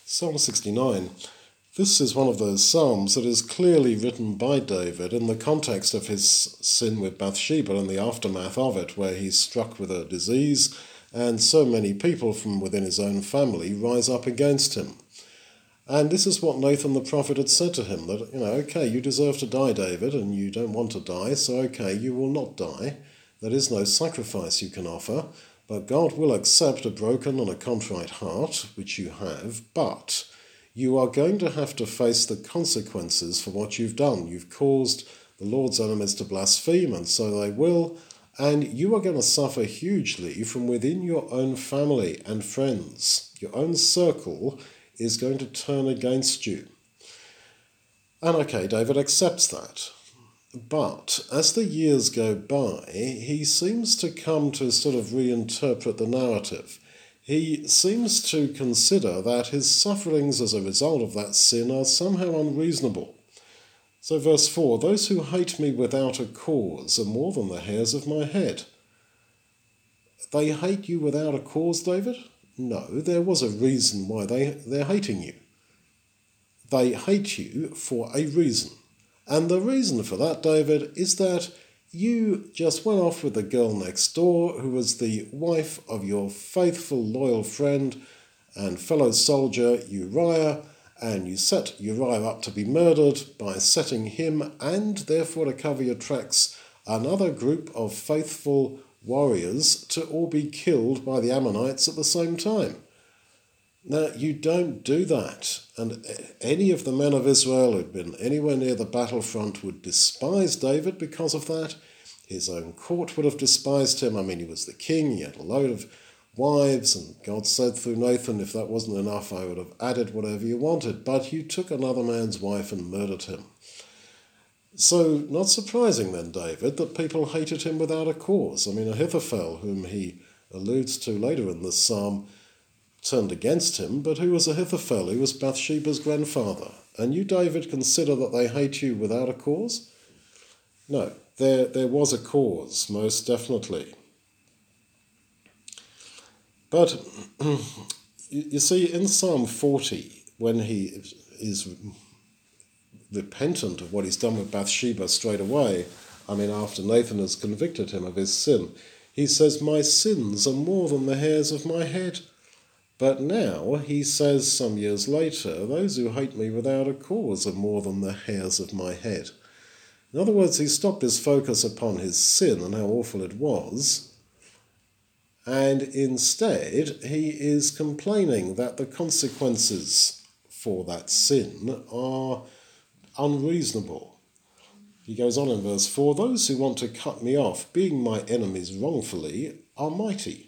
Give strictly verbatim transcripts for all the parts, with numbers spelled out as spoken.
Psalm sixty-nine. This is one of those psalms that is clearly written by David in the context of his sin with Bathsheba and the aftermath of it, where he's struck with a disease and so many people from within his own family rise up against him. And this is what Nathan the prophet had said to him, that, you know, okay, you deserve to die, David, and you don't want to die, so okay, you will not die. There is no sacrifice you can offer, but God will accept a broken and a contrite heart, which you have, but you are going to have to face the consequences for what you've done. You've caused the Lord's enemies to blaspheme, and so they will, and you are going to suffer hugely from within your own family and friends. Your own circle is going to turn against you. And okay, David accepts that. But as the years go by, he seems to come to sort of reinterpret the narrative. He seems to consider that his sufferings as a result of that sin are somehow unreasonable. So verse four, those who hate me without a cause are more than the hairs of my head. They hate you without a cause, David? No, there was a reason why they, they're hating you. They hate you for a reason. And the reason for that, David, is that you just went off with the girl next door who was the wife of your faithful, loyal friend and fellow soldier Uriah, and you set Uriah up to be murdered by setting him, and therefore to cover your tracks, another group of faithful warriors to all be killed by the Ammonites at the same time. Now, you don't do that, and any of the men of Israel who'd been anywhere near the battlefront would despise David because of that. His own court would have despised him. I mean, he was the king, he had a load of wives, and God said through Nathan, if that wasn't enough, I would have added whatever you wanted. But you took another man's wife and murdered him. So, not surprising then, David, that people hated him without a cause. I mean, Ahithophel, whom he alludes to later in this psalm, turned against him, but who was Ahithophel? He was Bathsheba's grandfather. And you, David, consider that they hate you without a cause? No, there, there was a cause, most definitely. But, you see, in Psalm forty, when he is repentant of what he's done with Bathsheba straight away, I mean, after Nathan has convicted him of his sin, he says, my sins are more than the hairs of my head. But now he says some years later, those who hate me without a cause are more than the hairs of my head. In other words, he stopped his focus upon his sin and how awful it was, and instead he is complaining that the consequences for that sin are unreasonable. He goes on in verse four, those who want to cut me off, being my enemies wrongfully, are mighty.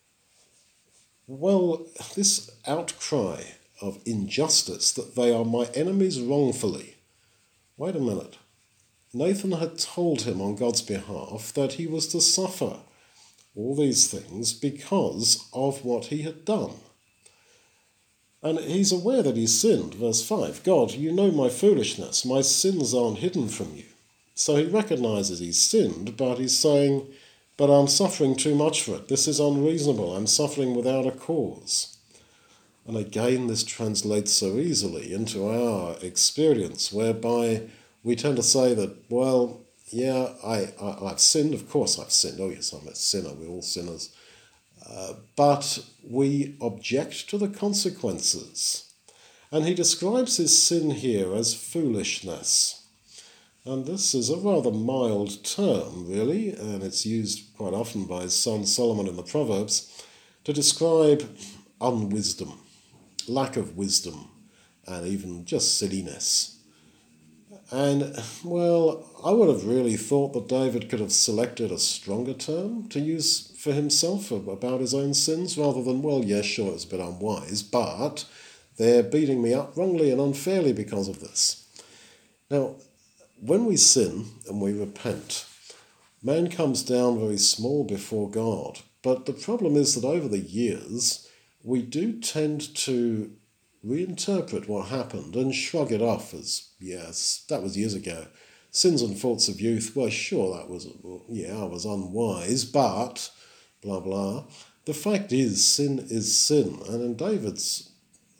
Well, this outcry of injustice, that they are my enemies wrongfully. Wait a minute. Nathan had told him on God's behalf that he was to suffer all these things because of what he had done. And he's aware that he sinned. Verse five, God, you know my foolishness. My sins aren't hidden from you. So he recognizes he's sinned, but he's saying, but I'm suffering too much for it. This is unreasonable. I'm suffering without a cause. And again, this translates so easily into our experience, whereby we tend to say that, well, yeah, I, I, I've sinned. Of course I've sinned. Oh, yes, I'm a sinner. We're all sinners. Uh, but we object to the consequences. And he describes his sin here as foolishness. And this is a rather mild term, really, and it's used quite often by his son Solomon in the Proverbs to describe unwisdom, lack of wisdom, and even just silliness. And, well, I would have really thought that David could have selected a stronger term to use for himself about his own sins, rather than, well, yeah, sure, it's a bit unwise, but they're beating me up wrongly and unfairly because of this. Now, when we sin and we repent, man comes down very small before God. But the problem is that over the years, we do tend to reinterpret what happened and shrug it off as, yes, that was years ago. Sins and faults of youth, well, sure, that was, yeah, I was unwise, but blah, blah. The fact is, sin is sin. And in David's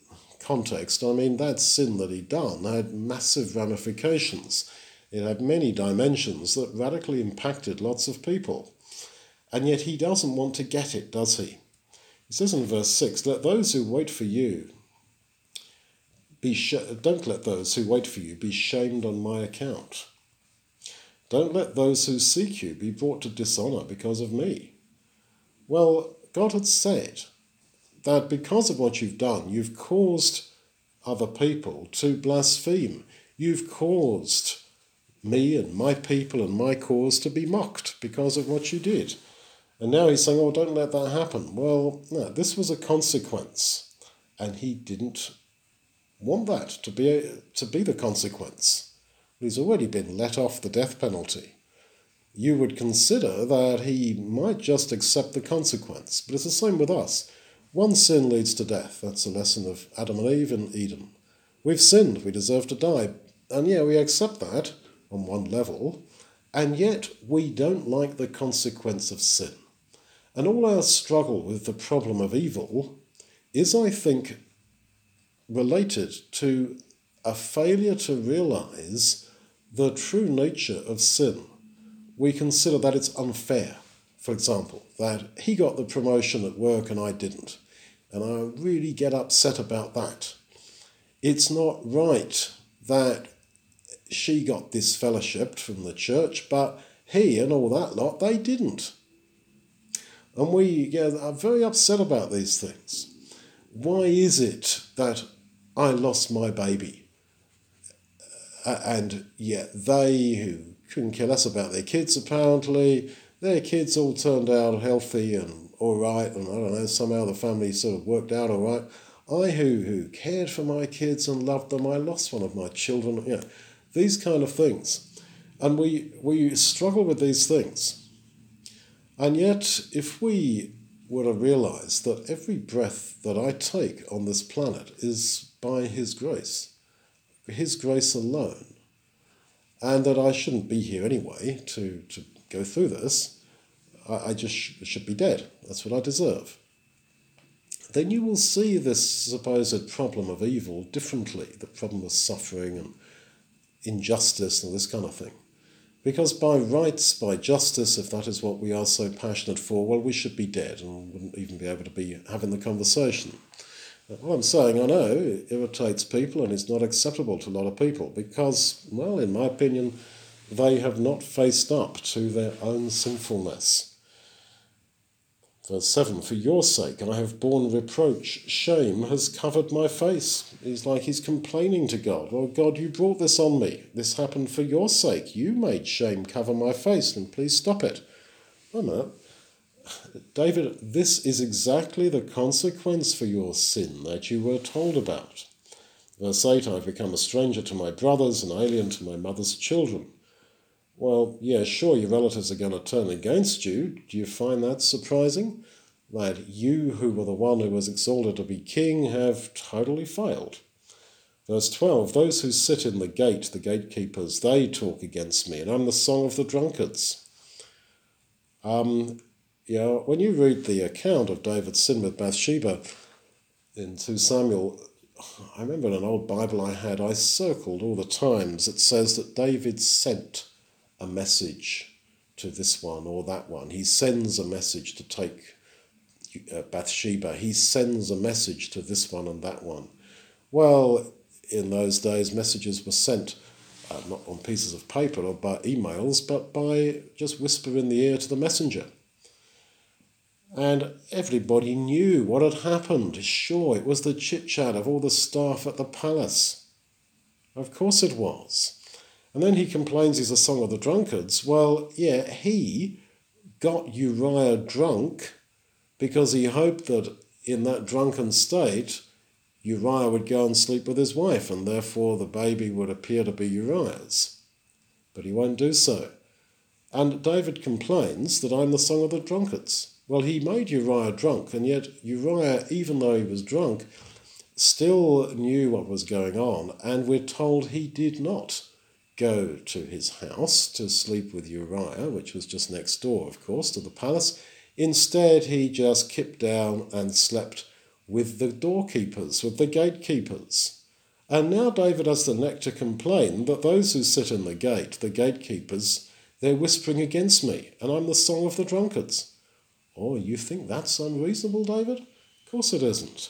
context, I mean, that sin that he'd done had massive ramifications. It had many dimensions that radically impacted lots of people. And yet he doesn't want to get it, does he? He says in verse six, let those who wait for you, be sh- don't let those who wait for you be shamed on my account. Don't let those who seek you be brought to dishonour because of me. Well, God had said that because of what you've done, you've caused other people to blaspheme. You've caused me and my people and my cause to be mocked because of what you did. And now he's saying, oh, don't let that happen. Well, no, this was a consequence, and he didn't want that to be, to be the consequence. He's already been let off the death penalty. You would consider that he might just accept the consequence, but it's the same with us. One sin leads to death. That's a lesson of Adam and Eve in Eden. We've sinned, we deserve to die, and yeah, we accept that on one level, and yet we don't like the consequence of sin. And all our struggle with the problem of evil is, I think, related to a failure to realize the true nature of sin. We consider that it's unfair, for example, that he got the promotion at work and I didn't, and I really get upset about that. It's not right that she got this fellowship from the church, but he and all that lot, they didn't. And we yeah, are very upset about these things. Why is it that I lost my baby? Uh, and yet they, who couldn't care less about their kids apparently, their kids all turned out healthy and all right, and I don't know, somehow the family sort of worked out all right. I, who, who cared for my kids and loved them, I lost one of my children, you know, these kind of things. And we, we struggle with these things. And yet, if we were to realise that every breath that I take on this planet is by his grace, his grace alone, and that I shouldn't be here anyway to, to go through this, I, I just sh- should be dead. That's what I deserve. Then you will see this supposed problem of evil differently, the problem of suffering and injustice and this kind of thing. Because by rights, by justice, if that is what we are so passionate for, well, we should be dead and wouldn't even be able to be having the conversation. What I'm saying, I know, it irritates people and is not acceptable to a lot of people because, well, in my opinion, they have not faced up to their own sinfulness. Verse seven, for your sake I have borne reproach, shame has covered my face. He's like he's complaining to God. Well, God, you brought this on me. This happened for your sake. You made shame cover my face, and please stop it. Wait a minute. David, this is exactly the consequence for your sin that you were told about. Verse eight, I've become a stranger to my brothers, an alien to my mother's children. Well, yeah, sure, your relatives are going to turn against you. Do you find that surprising? That you, who were the one who was exalted to be king, have totally failed. Verse twelve, those who sit in the gate, the gatekeepers, they talk against me, and I'm the song of the drunkards. Um, yeah, when you read the account of David's sin with Bathsheba in Second Samuel, I remember in an old Bible I had, I circled all the times it says that David sent a message to this one or that one. He sends a message to take uh, Bathsheba. He sends a message to this one and that one. Well, in those days, messages were sent uh, not on pieces of paper or by emails, but by just whisper in the ear to the messenger. And everybody knew what had happened. Sure, it was the chit-chat of all the staff at the palace. Of course it was. And then he complains he's a song of the drunkards. Well, yeah, he got Uriah drunk because he hoped that in that drunken state, Uriah would go and sleep with his wife, and therefore the baby would appear to be Uriah's. But he won't do so. And David complains that I'm the song of the drunkards. Well, he made Uriah drunk, and yet Uriah, even though he was drunk, still knew what was going on, and we're told he did not go to his house to sleep with Uriah, which was just next door, of course, to the palace. Instead, he just kipped down and slept with the doorkeepers, with the gatekeepers. And now David has the neck to complain that those who sit in the gate, the gatekeepers, they're whispering against me, and I'm the song of the drunkards. Oh, you think that's unreasonable, David? Of course it isn't.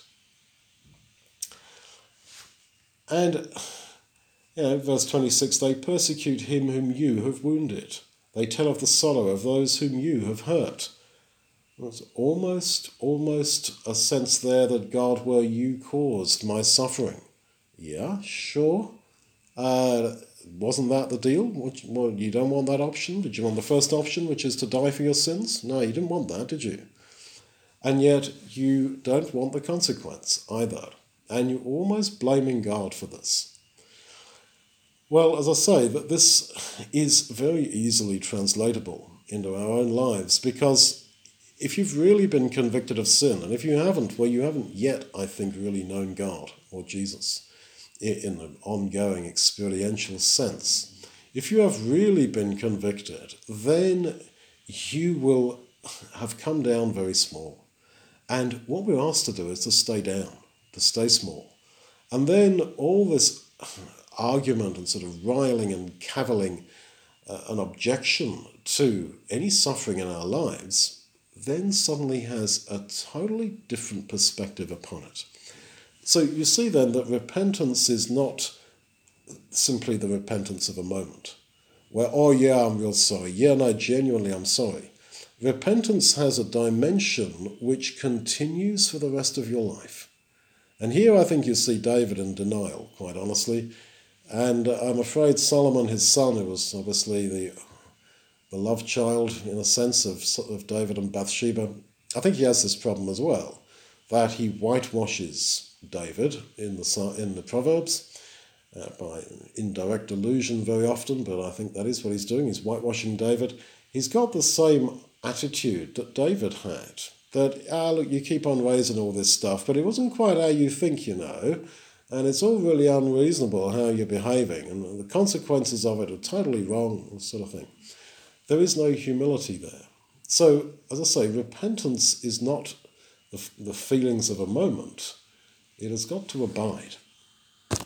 And, you know, verse twenty-six, they persecute him whom you have wounded. They tell of the sorrow of those whom you have hurt. There's almost, almost a sense there that, God, well, you caused my suffering. Yeah, sure. Uh, wasn't that the deal? Well, you don't want that option? Did you want the first option, which is to die for your sins? No, you didn't want that, did you? And yet you don't want the consequence either. And you're almost blaming God for this. Well, as I say, that this is very easily translatable into our own lives, because if you've really been convicted of sin, and if you haven't, well, you haven't yet, I think, really known God or Jesus in an ongoing experiential sense. If you have really been convicted, then you will have come down very small. And what we're asked to do is to stay down, to stay small. And then all this argument and sort of riling and cavilling, uh, an objection to any suffering in our lives, then suddenly has a totally different perspective upon it. So you see then that repentance is not simply the repentance of a moment, where, oh yeah, I'm real sorry. Yeah, no, genuinely I'm sorry. Repentance has a dimension which continues for the rest of your life. And here I think you see David in denial, quite honestly. And I'm afraid Solomon, his son, who was obviously the, the love child, in a sense, of, of David and Bathsheba, I think he has this problem as well, that he whitewashes David in the in the Proverbs, uh, by indirect allusion very often, but I think that is what he's doing. He's whitewashing David. He's got the same attitude that David had, that, ah, look, you keep on raising all this stuff, but it wasn't quite how you think, you know, and it's all really unreasonable how you're behaving, and the consequences of it are totally wrong, sort of thing. There is no humility there. So, as I say, repentance is not the, the feelings of a moment. It has got to abide.